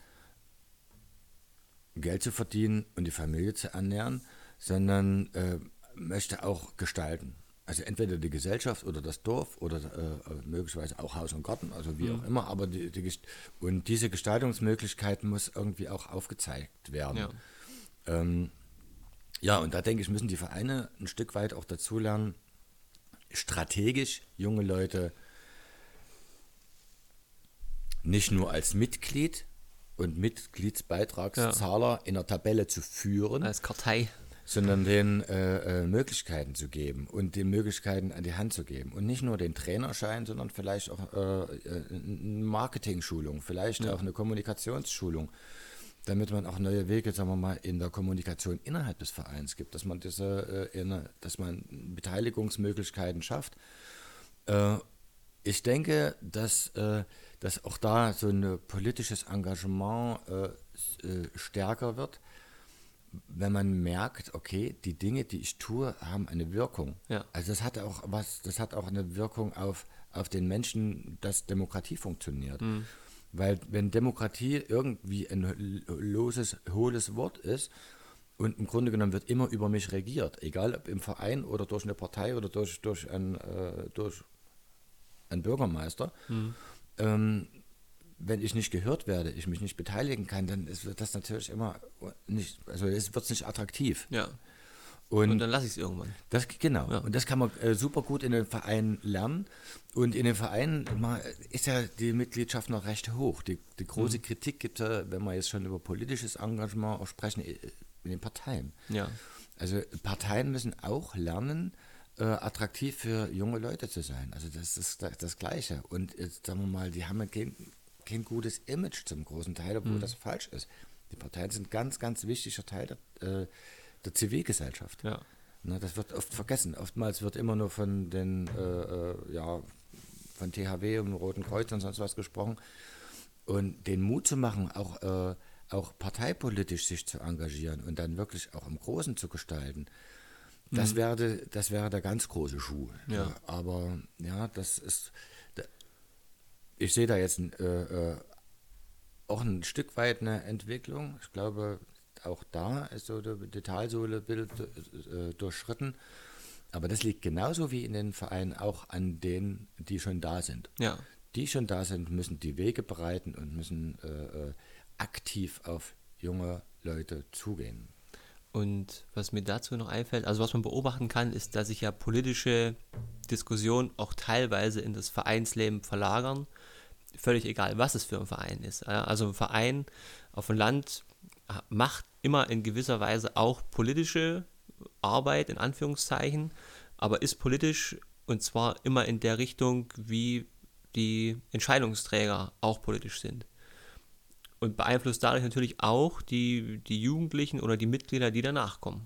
Geld zu verdienen und die Familie zu ernähren, sondern äh, möchte auch gestalten. Also entweder die Gesellschaft oder das Dorf oder äh, möglicherweise auch Haus und Garten, also wie mhm. auch immer, aber die, die und diese Gestaltungsmöglichkeiten muss irgendwie auch aufgezeigt werden. Ja. Ähm, ja, und da denke ich, müssen die Vereine ein Stück weit auch dazu lernen, strategisch junge Leute nicht nur als Mitglied und Mitgliedsbeitragszahler ja. in der Tabelle zu führen. Als Kartei. sondern denen äh, äh, Möglichkeiten zu geben und die Möglichkeiten an die Hand zu geben. Und nicht nur den Trainerschein, sondern vielleicht auch äh, eine Marketing-Schulung, vielleicht Ja. auch eine Kommunikationsschulung, damit man auch neue Wege, sagen wir mal, in der Kommunikation innerhalb des Vereins gibt, dass man diese, äh, in, dass man Beteiligungsmöglichkeiten schafft. Äh, ich denke, dass, äh, dass auch da so ein politisches Engagement äh, äh, stärker wird, wenn man merkt, okay, die Dinge, die ich tue, haben eine Wirkung. Ja. Also das hat auch was, das hat auch eine Wirkung auf, auf den Menschen, dass Demokratie funktioniert. Mhm. Weil wenn Demokratie irgendwie ein loses, hohles Wort ist und im Grunde genommen wird immer über mich regiert, egal ob im Verein oder durch eine Partei oder durch, durch, ein, äh, durch einen Bürgermeister, mhm. ähm, wenn ich nicht gehört werde, ich mich nicht beteiligen kann, dann ist das natürlich immer nicht, also es wird nicht attraktiv. Ja. Und, und dann lasse ich es irgendwann. Das, genau. Ja. Und das kann man äh, super gut in den Vereinen lernen. Und in den Vereinen ist ja die Mitgliedschaft noch recht hoch. Die, die große mhm. Kritik gibt es ja, wenn wir jetzt schon über politisches Engagement auch sprechen, in den Parteien. Ja. Also Parteien müssen auch lernen, äh, attraktiv für junge Leute zu sein. Also das ist das, das Gleiche. Und jetzt sagen wir mal, die haben kein, kein gutes Image zum großen Teil, obwohl mhm. das falsch ist. Die Parteien sind ein ganz, ganz wichtiger Teil der, äh, der Zivilgesellschaft. Ja. Na, das wird oft vergessen. Oftmals wird immer nur von den äh, ja, von T H W und dem Roten Kreuz und sonst was gesprochen. Und den Mut zu machen, auch, äh, auch parteipolitisch sich zu engagieren und dann wirklich auch im Großen zu gestalten, mhm. das, wäre, das wäre der ganz große Schuh. Ja. Ja, aber ja, das ist, ich sehe da jetzt äh, äh, auch ein Stück weit eine Entwicklung. Ich glaube, auch da ist so die Talsohle Bild äh, durchschritten. Aber das liegt genauso wie in den Vereinen auch an denen, die schon da sind. Ja. Die schon da sind, müssen die Wege bereiten und müssen äh, aktiv auf junge Leute zugehen. Und was mir dazu noch einfällt, also was man beobachten kann, ist, dass sich ja politische Diskussionen auch teilweise in das Vereinsleben verlagern. Völlig egal, was es für ein Verein ist. Also ein Verein auf dem Land macht immer in gewisser Weise auch politische Arbeit, in Anführungszeichen, aber ist politisch und zwar immer in der Richtung, wie die Entscheidungsträger auch politisch sind. Und beeinflusst dadurch natürlich auch die, die Jugendlichen oder die Mitglieder, die danach kommen.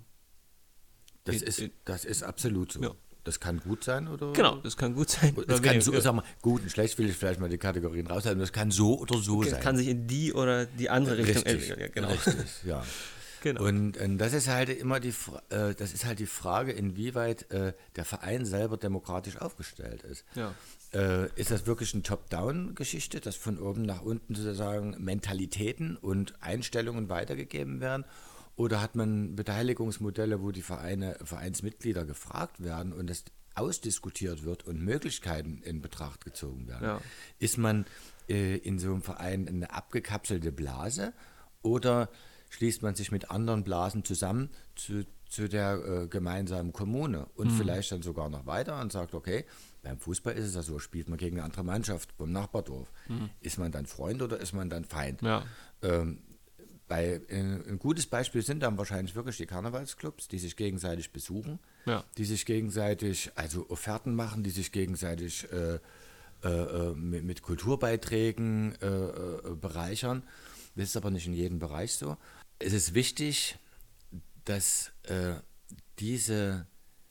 Das, ist, das ist absolut so. Ja. Das kann gut sein, oder? Genau, das kann gut sein. Das kann so, sag mal, gut und schlecht will ich vielleicht mal die Kategorien raushalten. Das kann so oder so das sein. Kann sich in die oder die andere Richtung entwickeln. Ja, genau. Richtig, ja. Genau. Und, und das ist halt immer die, äh, das ist halt die Frage, inwieweit äh, der Verein selber demokratisch aufgestellt ist. Ja. Äh, ist das wirklich eine Top-Down-Geschichte, dass von oben nach unten sozusagen Mentalitäten und Einstellungen weitergegeben werden? Oder hat man Beteiligungsmodelle, wo die Vereine, Vereinsmitglieder gefragt werden und es ausdiskutiert wird und Möglichkeiten in Betracht gezogen werden? Ja. Ist man äh, in so einem Verein eine abgekapselte Blase oder schließt man sich mit anderen Blasen zusammen zu, zu der äh, gemeinsamen Kommune und mhm. vielleicht dann sogar noch weiter und sagt, okay, beim Fußball ist es ja so, spielt man gegen eine andere Mannschaft vom Nachbardorf. Mhm. Ist man dann Freund oder ist man dann Feind? Ja. Ähm, bei, äh, ein gutes Beispiel sind dann wahrscheinlich wirklich die Karnevalsclubs, die sich gegenseitig besuchen, ja. die sich gegenseitig, also Offerten machen, die sich gegenseitig äh, äh, mit, mit Kulturbeiträgen äh, äh, bereichern. Das ist aber nicht in jedem Bereich so. Es ist wichtig, dass äh, diese,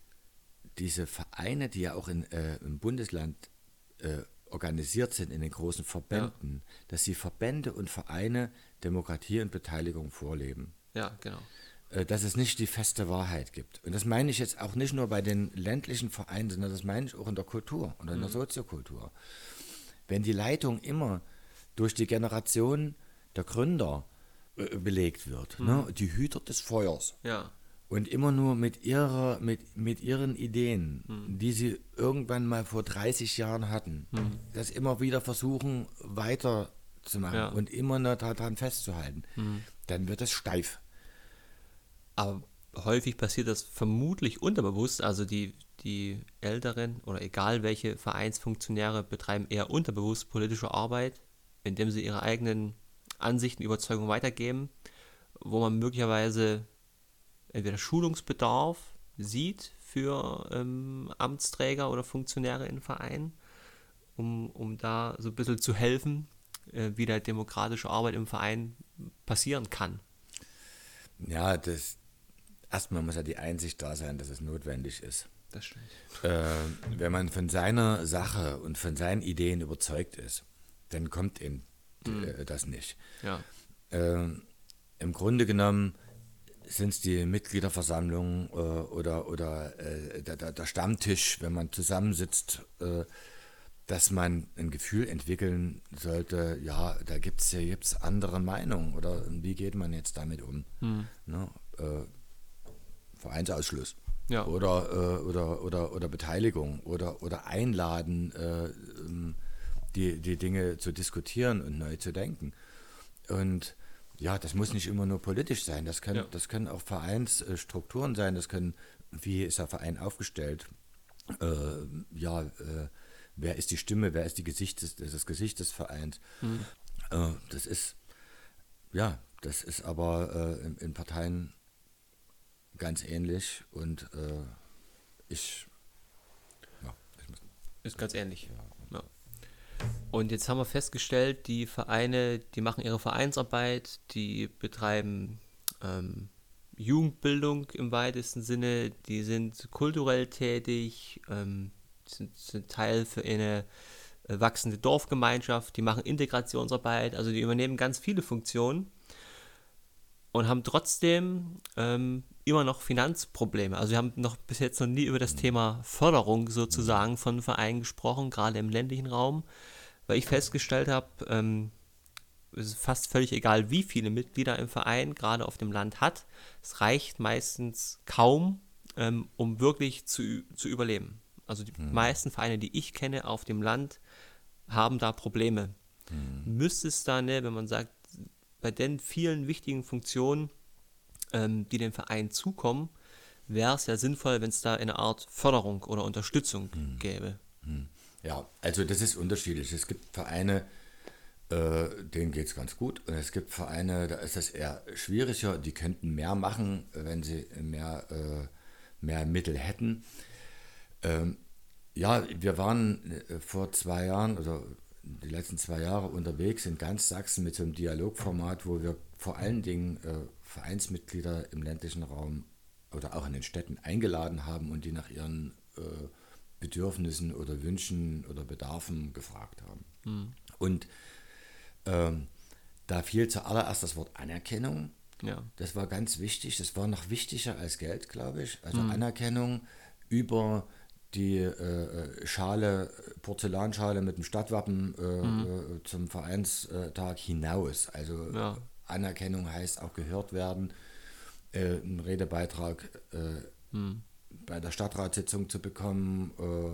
diese Vereine, die ja auch in, äh, im Bundesland äh, organisiert sind, in den großen Verbänden, ja. dass die Verbände und Vereine Demokratie und Beteiligung vorleben. Ja, genau. Äh, dass es nicht die feste Wahrheit gibt. Und das meine ich jetzt auch nicht nur bei den ländlichen Vereinen, sondern das meine ich auch in der Kultur und in mhm. der Soziokultur. Wenn die Leitung immer durch die Generation der Gründer äh, belegt wird, mhm. ne? Die Hüter des Feuers. Ja. Und immer nur mit ihrer, mit, mit ihren Ideen, mhm. die sie irgendwann mal vor dreißig Jahren hatten, mhm. das immer wieder versuchen weiterzumachen ja. und immer noch daran festzuhalten, mhm. dann wird es steif. Aber häufig passiert das vermutlich unterbewusst, also die, die Älteren oder egal welche Vereinsfunktionäre betreiben eher unterbewusst politische Arbeit, indem sie ihre eigenen Ansichten, Überzeugungen weitergeben, wo man möglicherweise entweder Schulungsbedarf sieht für ähm, Amtsträger oder Funktionäre in Vereinen, um, um da so ein bisschen zu helfen, äh, wie da demokratische Arbeit im Verein passieren kann. Ja, das erstmal muss ja die Einsicht da sein, dass es notwendig ist. Das stimmt. Äh, wenn man von seiner Sache und von seinen Ideen überzeugt ist, dann kommt ihm Mhm. äh, das nicht. Ja. Äh, Im Grunde genommen sind es die Mitgliederversammlungen äh, oder, oder äh, der, der, der Stammtisch, wenn man zusammensitzt, äh, dass man ein Gefühl entwickeln sollte, ja, da gibt es ja gibt's andere Meinungen oder wie geht man jetzt damit um? Mhm. Ne? Äh, Vereinsausschluss. Ja. Oder, äh, oder, oder, oder Beteiligung oder, oder einladen, äh, die, die Dinge zu diskutieren und neu zu denken. Und ja, das muss nicht immer nur politisch sein, das können, Ja. das können auch Vereinsstrukturen sein, das können, wie ist der Verein aufgestellt, äh, ja, äh, wer ist die Stimme, wer ist die Gesicht des, das Gesicht des Vereins. Mhm. Äh, das ist, ja, das ist aber äh, in, in Parteien ganz ähnlich und äh, ich, ja, ich muss, Ist ganz ähnlich. Ja. Und jetzt haben wir festgestellt, die Vereine, die machen ihre Vereinsarbeit, die betreiben ähm, Jugendbildung im weitesten Sinne, die sind kulturell tätig, ähm, sind, sind Teil für eine äh, wachsende Dorfgemeinschaft, die machen Integrationsarbeit, also die übernehmen ganz viele Funktionen und haben trotzdem ähm, immer noch Finanzprobleme. Also wir haben noch bis jetzt noch nie über das Thema Förderung sozusagen von Vereinen gesprochen, gerade im ländlichen Raum, weil ich festgestellt habe, ähm, es ist fast völlig egal, wie viele Mitglieder im Verein gerade auf dem Land hat. Es reicht meistens kaum, ähm, um wirklich zu, zu überleben. Also die Mhm. meisten Vereine, die ich kenne auf dem Land, haben da Probleme. Mhm. Müsste es da, ne, wenn man sagt, bei den vielen wichtigen Funktionen, ähm, die dem Verein zukommen, wäre es ja sinnvoll, wenn es da eine Art Förderung oder Unterstützung Mhm. gäbe. Mhm. Ja, also das ist unterschiedlich. Es gibt Vereine, äh, denen geht es ganz gut. Und es gibt Vereine, da ist es eher schwieriger. Die könnten mehr machen, wenn sie mehr, äh, mehr Mittel hätten. Ähm, ja, wir waren äh, vor zwei Jahren, also die letzten zwei Jahre unterwegs in ganz Sachsen mit so einem Dialogformat, wo wir vor allen Dingen äh, Vereinsmitglieder im ländlichen Raum oder auch in den Städten eingeladen haben und die nach ihren äh, Bedürfnissen oder Wünschen oder Bedarfen gefragt haben. Mhm. Und ähm, da fiel zuallererst das Wort Anerkennung. Ja. Das war ganz wichtig. Das war noch wichtiger als Geld, glaube ich. Also Mhm. Anerkennung über die äh, Schale, Porzellanschale mit dem Stadtwappen äh, Mhm. äh, zum Vereinstag hinaus. Also Ja. Anerkennung heißt auch gehört werden, äh, einen Redebeitrag äh, Mhm. bei der Stadtratssitzung zu bekommen,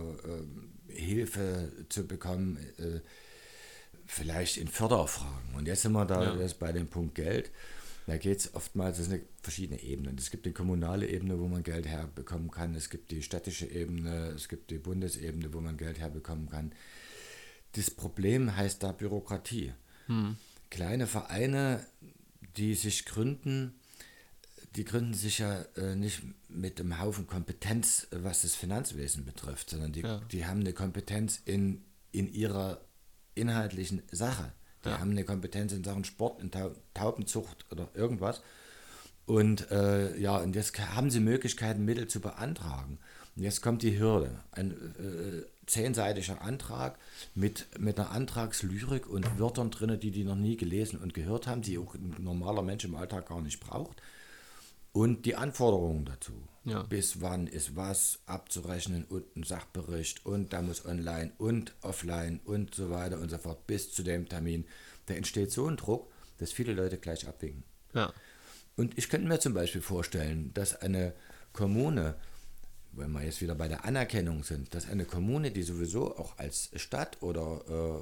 äh, äh, Hilfe zu bekommen, äh, vielleicht in Förderfragen. Und jetzt sind wir da Ja. jetzt bei dem Punkt Geld. Da geht es oftmals, das sind verschiedene Ebenen. Es gibt die kommunale Ebene, wo man Geld herbekommen kann. Es gibt die städtische Ebene, es gibt die Bundesebene, wo man Geld herbekommen kann. Das Problem heißt da Bürokratie. Mhm. Kleine Vereine, die sich gründen, die gründen sich ja äh, nicht mit einem Haufen Kompetenz, was das Finanzwesen betrifft, sondern die, Ja. die haben eine Kompetenz in, in ihrer inhaltlichen Sache. Die Ja. haben eine Kompetenz in Sachen Sport, in Tau Taubenzucht oder irgendwas. Und äh, ja, und jetzt haben sie Möglichkeiten, Mittel zu beantragen. Und jetzt kommt die Hürde. Ein äh, zehnseitiger Antrag mit, mit einer Antragslyrik und Wörtern drin, die die noch nie gelesen und gehört haben, die auch ein normaler Mensch im Alltag gar nicht braucht. Und die Anforderungen dazu. Ja. Bis wann ist was abzurechnen und ein Sachbericht und da muss online und offline und so weiter und so fort bis zu dem Termin. Da entsteht so ein Druck, dass viele Leute gleich abwinken. Ja. Und ich könnte mir zum Beispiel vorstellen, dass eine Kommune, wenn wir jetzt wieder bei der Anerkennung sind, dass eine Kommune, die sowieso auch als Stadt oder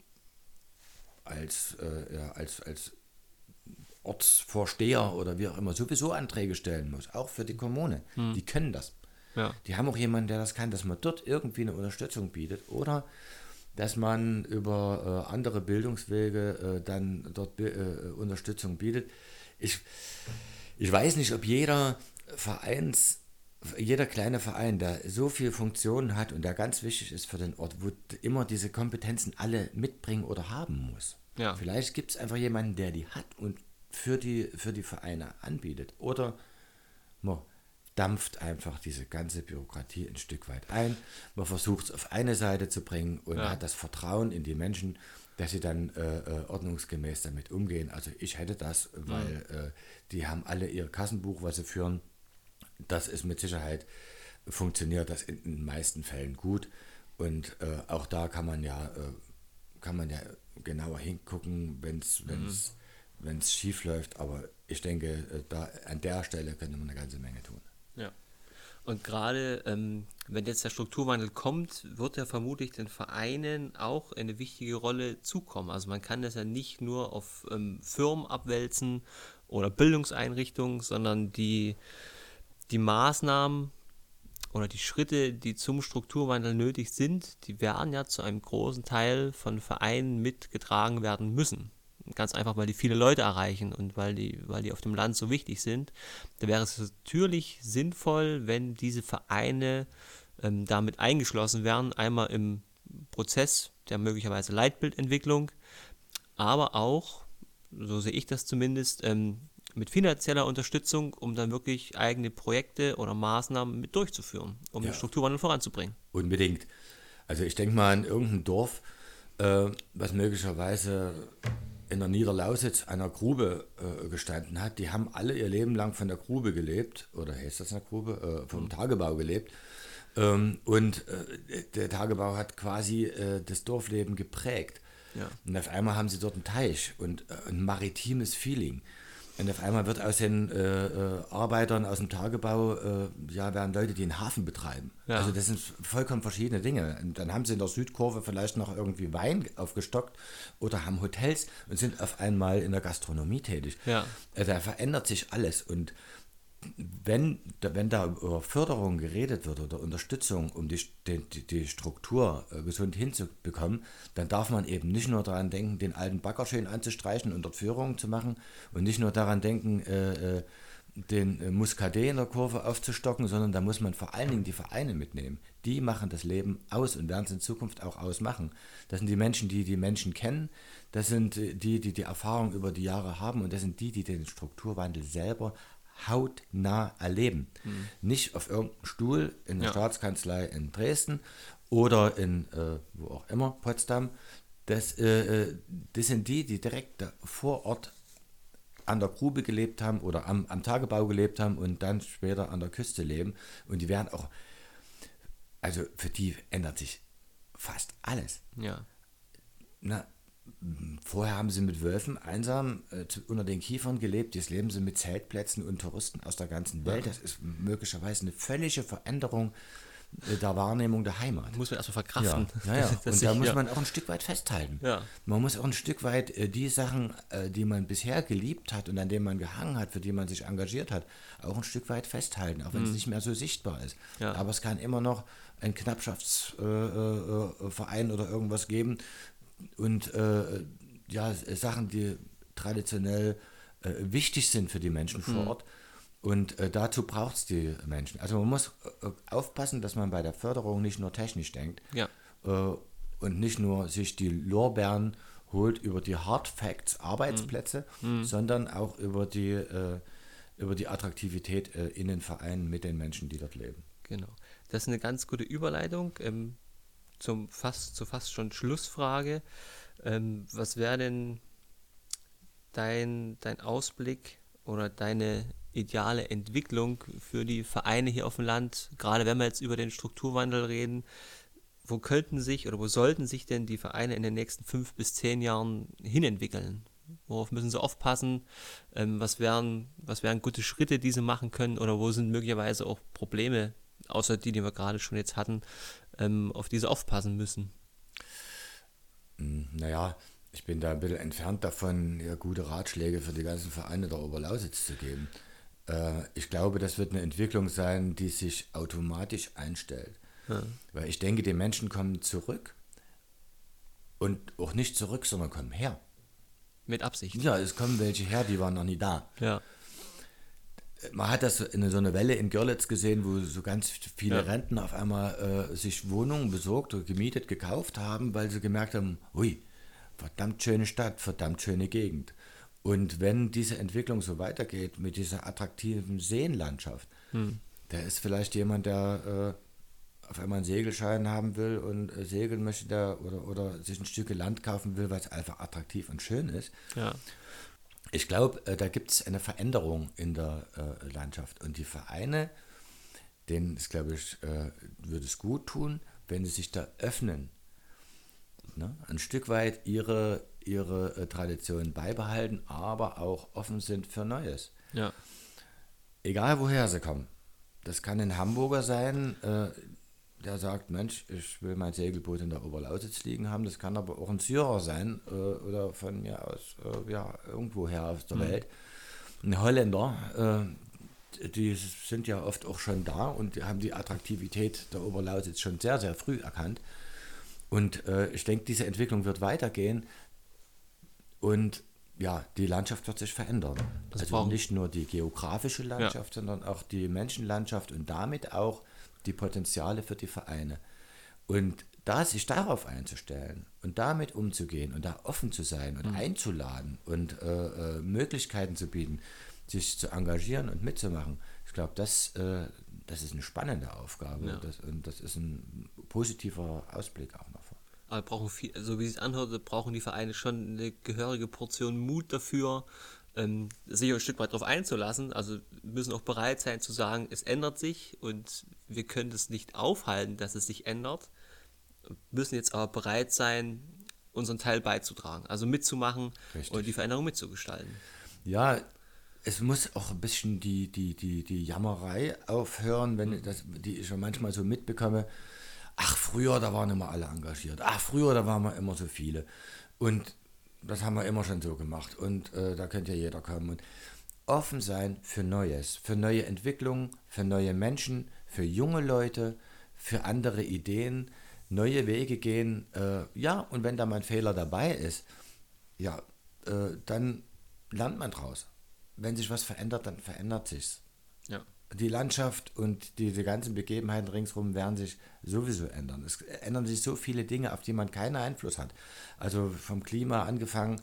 äh, als, äh, ja, als, als Ortsvorsteher oder wie auch immer sowieso Anträge stellen muss, auch für die Kommune. Hm. Die können das. Ja. Die haben auch jemanden, der das kann, dass man dort irgendwie eine Unterstützung bietet oder dass man über äh, andere Bildungswege äh, dann dort äh, Unterstützung bietet. Ich, ich weiß nicht, ob jeder Vereins, jeder kleine Verein, der so viele Funktionen hat und der ganz wichtig ist für den Ort, wo immer diese Kompetenzen alle mitbringen oder haben muss. Ja. Vielleicht gibt es einfach jemanden, der die hat und für die, für die Vereine anbietet. Oder man dampft einfach diese ganze Bürokratie ein Stück weit ein. Man versucht es auf eine Seite zu bringen und Ja. hat das Vertrauen in die Menschen, dass sie dann äh, äh, ordnungsgemäß damit umgehen. Also ich hätte das, weil mhm. äh, die haben alle ihr Kassenbuch, was sie führen. Das ist mit Sicherheit, funktioniert das in den meisten Fällen gut. Und äh, auch da kann man ja, äh, kann man ja genauer hingucken, wenn es mhm. schief läuft. Aber ich denke, äh, da an der Stelle könnte man eine ganze Menge tun. Ja. Und gerade ähm, wenn jetzt der Strukturwandel kommt, wird ja vermutlich den Vereinen auch eine wichtige Rolle zukommen. Also man kann das ja nicht nur auf ähm, Firmen abwälzen oder Bildungseinrichtungen, sondern die, die Maßnahmen oder die Schritte, die zum Strukturwandel nötig sind, die werden ja zu einem großen Teil von Vereinen mitgetragen werden müssen. Ganz einfach, weil die viele Leute erreichen und weil die, weil die auf dem Land so wichtig sind. Da wäre es natürlich sinnvoll, wenn diese Vereine ähm, damit eingeschlossen werden. Einmal im Prozess der möglicherweise Leitbildentwicklung, aber auch, so sehe ich das zumindest, ähm, mit finanzieller Unterstützung, um dann wirklich eigene Projekte oder Maßnahmen mit durchzuführen, um ja. den Strukturwandel voranzubringen. Unbedingt. Also ich denke mal an irgendein Dorf, äh, was möglicherweise in der Niederlausitz einer Grube äh, gestanden hat. Die haben alle ihr Leben lang von der Grube gelebt, oder heißt das eine Grube, äh, vom mhm. Tagebau gelebt. Ähm, und äh, der Tagebau hat quasi äh, das Dorfleben geprägt. Ja. Und auf einmal haben sie dort einen Teich und äh, ein maritimes Feeling. Und auf einmal wird aus den äh, äh, Arbeitern aus dem Tagebau, äh, ja, werden Leute, die einen Hafen betreiben. Ja. Also das sind vollkommen verschiedene Dinge. Und dann haben sie in der Südkurve vielleicht noch irgendwie Wein aufgestockt oder haben Hotels und sind auf einmal in der Gastronomie tätig. Ja. Äh, da verändert sich alles. Und wenn, wenn da über Förderung geredet wird oder Unterstützung, um die, die, die Struktur äh, gesund hinzubekommen, dann darf man eben nicht nur daran denken, den alten Bagger schön anzustreichen und dort Führungen zu machen und nicht nur daran denken, äh, äh, den äh, Muscadet in der Kurve aufzustocken, sondern da muss man vor allen Dingen die Vereine mitnehmen. Die machen das Leben aus und werden es in Zukunft auch ausmachen. Das sind die Menschen, die die Menschen kennen, das sind die, die die Erfahrung über die Jahre haben und das sind die, die den Strukturwandel selber hautnah erleben. Mhm. Nicht auf irgendeinem Stuhl in der ja. Staatskanzlei in Dresden oder in, äh, wo auch immer, Potsdam. Das, äh, das sind die, die direkt vor Ort an der Grube gelebt haben oder am, am Tagebau gelebt haben und dann später an der Küste leben. Und die werden auch, also für die ändert sich fast alles. Ja. Na, vorher haben sie mit Wölfen einsam äh, unter den Kiefern gelebt, jetzt leben sie mit Zeltplätzen und Touristen aus der ganzen Welt. Ja. Das ist möglicherweise eine völlige Veränderung äh, der Wahrnehmung der Heimat. Muss man erstmal verkraften. Ja, ja, ja. Und da ich, muss ja. man auch ein Stück weit festhalten. Ja. Man muss auch ein Stück weit äh, die Sachen, äh, die man bisher geliebt hat und an denen man gehangen hat, für die man sich engagiert hat, auch ein Stück weit festhalten, auch wenn mhm. es nicht mehr so sichtbar ist. Ja. Aber es kann immer noch einen Knappschaftsverein äh, äh, oder irgendwas geben, und äh, ja, Sachen, die traditionell äh, wichtig sind für die Menschen mhm. vor Ort. Und äh, dazu braucht es die Menschen. Also man muss äh, aufpassen, dass man bei der Förderung nicht nur technisch denkt ja. äh, und nicht nur sich die Lorbeeren holt über die Hard Facts, Arbeitsplätze, mhm. sondern auch über die, äh, über die Attraktivität äh, in den Vereinen mit den Menschen, die dort leben. Genau. Das ist eine ganz gute Überleitung. Ähm Zum fast, zur fast schon Schlussfrage. Ähm, was wäre denn dein, dein Ausblick oder deine ideale Entwicklung für die Vereine hier auf dem Land? Gerade wenn wir jetzt über den Strukturwandel reden, wo könnten sich oder wo sollten sich denn die Vereine in den nächsten fünf bis zehn Jahren hinentwickeln? Worauf müssen sie aufpassen? Ähm, was wären, was wären gute Schritte, die sie machen können? Oder wo sind möglicherweise auch Probleme, außer die, die wir gerade schon jetzt hatten, ähm, auf die sie aufpassen müssen? Naja, ich bin da ein bisschen entfernt davon, ja, gute Ratschläge für die ganzen Vereine der Oberlausitz zu geben. Äh, ich glaube, das wird eine Entwicklung sein, die sich automatisch einstellt. Ja. Weil ich denke, die Menschen kommen zurück und auch nicht zurück, sondern kommen her. Mit Absicht? Ja, es kommen welche her, die waren noch nie da. Ja. man hat das in so eine Welle in Görlitz gesehen, wo so ganz viele ja. Rentner auf einmal äh, sich Wohnungen besorgt oder gemietet, gekauft haben, weil sie gemerkt haben, ui, verdammt schöne Stadt, verdammt schöne Gegend. Und wenn diese Entwicklung so weitergeht mit dieser attraktiven Seenlandschaft, hm. da ist vielleicht jemand, der äh, auf einmal einen Segelschein haben will und äh, segeln möchte der, oder, oder sich ein Stück Land kaufen will, weil es einfach attraktiv und schön ist. Ja. Ich glaube, äh, da gibt es eine Veränderung in der äh, Landschaft. Und die Vereine, denen es, glaube ich, äh, würde es gut tun, wenn sie sich da öffnen, ne? Ein Stück weit ihre, ihre äh, Traditionen beibehalten, aber auch offen sind für Neues. Ja. Egal, woher sie kommen. Das kann ein Hamburger sein, äh, der sagt, Mensch, ich will mein Segelboot in der Oberlausitz liegen haben. Das kann aber auch ein Syrer sein äh, oder von mir aus, äh, ja, irgendwoher aus der mhm. Welt. Ein Holländer, äh, die sind ja oft auch schon da und haben die Attraktivität der Oberlausitz schon sehr, sehr früh erkannt. Und äh, ich denke, diese Entwicklung wird weitergehen und ja, die Landschaft wird sich verändern. Das also brauchen. Nicht nur die geografische Landschaft, ja. sondern auch die Menschenlandschaft und damit auch die Potenziale für die Vereine. Und da sich darauf einzustellen und damit umzugehen und da offen zu sein und mhm. einzuladen und äh, äh, Möglichkeiten zu bieten, sich zu engagieren und mitzumachen, ich glaube, das, äh, das ist eine spannende Aufgabe ja. das, und das ist ein positiver Ausblick auch noch. Aber brauchen viel, so wie es anhört, brauchen die Vereine schon eine gehörige Portion Mut dafür, ähm, sich ein Stück weit darauf einzulassen. Also müssen auch bereit sein zu sagen, es ändert sich und wir können es nicht aufhalten, dass es sich ändert. Müssen jetzt aber bereit sein, unseren Teil beizutragen, also mitzumachen Richtig. Und die Veränderung mitzugestalten. Ja, es muss auch ein bisschen die, die, die, die Jammerei aufhören, wenn mhm. das, die ich schon manchmal so mitbekomme. Ach, früher, da waren immer alle engagiert. Ach, früher, da waren wir immer so viele. Und das haben wir immer schon so gemacht. Und äh, da könnte ja jeder kommen. Und offen sein für Neues, für neue Entwicklungen, für neue Menschen, für junge Leute, für andere Ideen, neue Wege gehen. Äh, ja, und wenn da mal ein Fehler dabei ist, ja, äh, dann lernt man draus. Wenn sich was verändert, dann verändert sich's. Ja. Die Landschaft und diese ganzen Begebenheiten ringsherum werden sich sowieso ändern. Es ändern sich so viele Dinge, auf die man keinen Einfluss hat. Also vom Klima angefangen,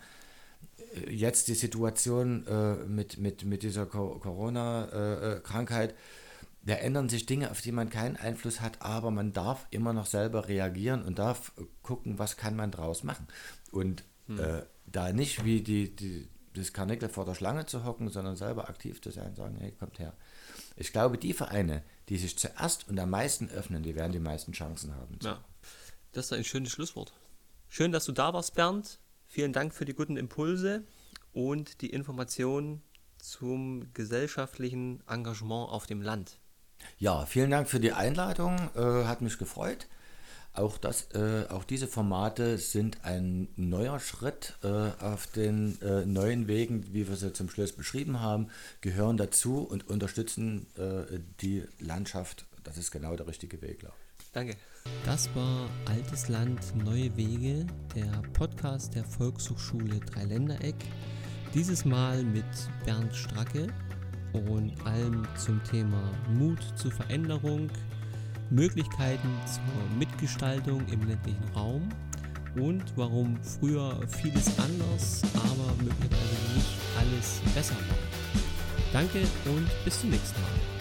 jetzt die Situation äh, mit, mit, mit dieser Corona-Krankheit, da ändern sich Dinge, auf die man keinen Einfluss hat, aber man darf immer noch selber reagieren und darf gucken, was kann man draus machen. Und hm. äh, da nicht wie die, die, das Karnickel vor der Schlange zu hocken, sondern selber aktiv zu sein, sagen, hey, kommt her. Ich glaube, die Vereine, die sich zuerst und am meisten öffnen, die werden die meisten Chancen haben. Ja, das ist ein schönes Schlusswort. Schön, dass du da warst, Bernd. Vielen Dank für die guten Impulse und die Informationen zum gesellschaftlichen Engagement auf dem Land. Ja, vielen Dank für die Einladung. Äh, hat mich gefreut. Auch, das, äh, auch diese Formate sind ein neuer Schritt äh, auf den äh, neuen Wegen, wie wir sie zum Schluss beschrieben haben, gehören dazu und unterstützen äh, die Landschaft. Das ist genau der richtige Weg, glaube ich. Danke. Das war Altes Land, neue Wege, der Podcast der Volkshochschule Dreiländereck. Dieses Mal mit Bernd Stracke und allem zum Thema Mut zur Veränderung, Möglichkeiten zur Mitgestaltung im ländlichen Raum und warum früher vieles anders, aber möglicherweise nicht alles besser war. Danke und bis zum nächsten Mal.